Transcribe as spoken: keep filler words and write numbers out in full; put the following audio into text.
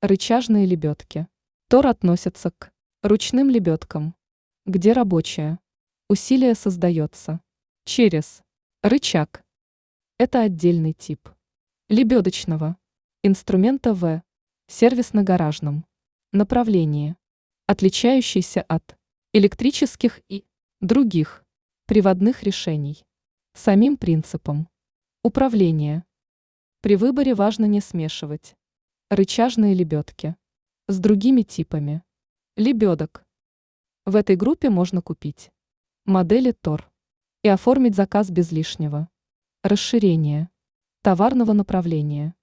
Рычажные лебедки. Тор относится к ручным лебедкам, где рабочее усилие создается через рычаг. Это отдельный тип лебедочного инструмента в сервисно-гаражном направлении, отличающийся от электрических и других приводных решений самим принципом управления. При выборе важно не смешивать рычажные лебедки с другими типами лебедок. В этой группе можно купить модели Тор и оформить заказ без лишнего расширения товарного направления.